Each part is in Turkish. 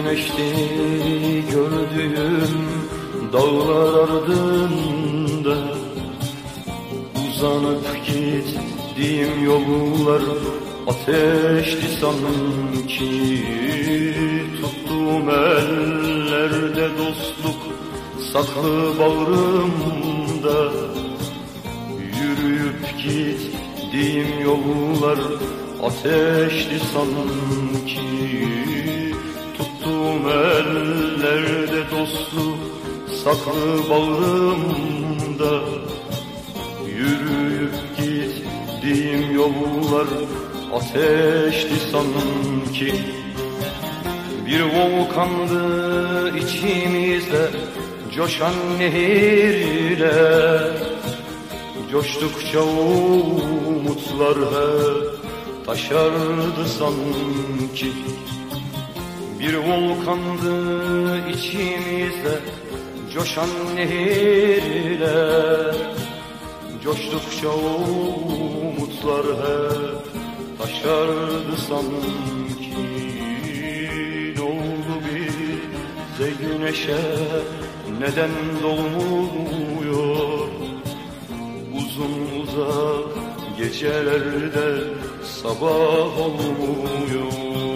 güneşti gördüğüm dağlar ardında. Uzanıp gittiğim yollar ateşti sanki. Tuttuğum ellerde dostluk saklı bağrımda. Yürüyüp gittiğim yollar ateşti sanki. Tuttuğum ellerde dostluk saklı bağrımda. Yürüyüp gittiğim yollar ateşti sanki. Bir volkandı içimizde coşan nehirle. Coştukça umutlar hep taşardı sanki. Bir volkandı içimizde coşan nehirle. Coştukça umutlar hep taşardı sanki. Ne oldu bize güneşe, neden doğmuyor? Uzun uzak gecelerde sabah olmuyor.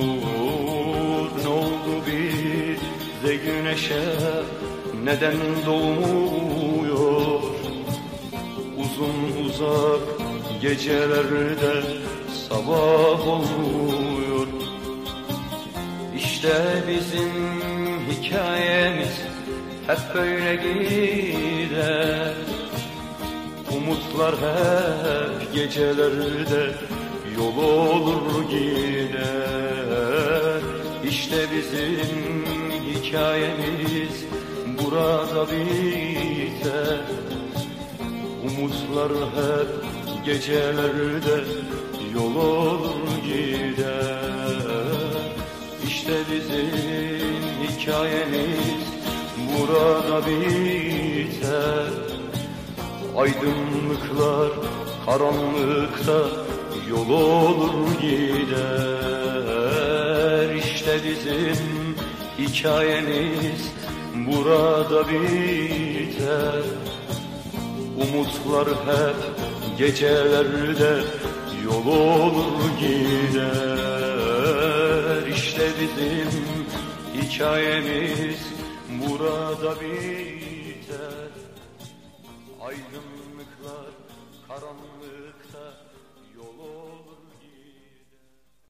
Ne oldu bize güneşe, neden doğmuyor? Uzun uzak gecelerde sabah olmuyor. İşte bizim hikayemiz hep böyle gider. Umutlar hep gecelerde yol olur gider. İşte bizim hikayemiz burada biter. Umutlar hep gecelerde yol olur gider. İşte bizim hikayemiz burada biter. Aydınlıklar karanlıkta yol olur gider. İşte bizim hikayemiz burada biter. Umutlar hep gecelerde yol olur gider. İşte bizim hikayemiz burada biter. Aydınlıklar karanlık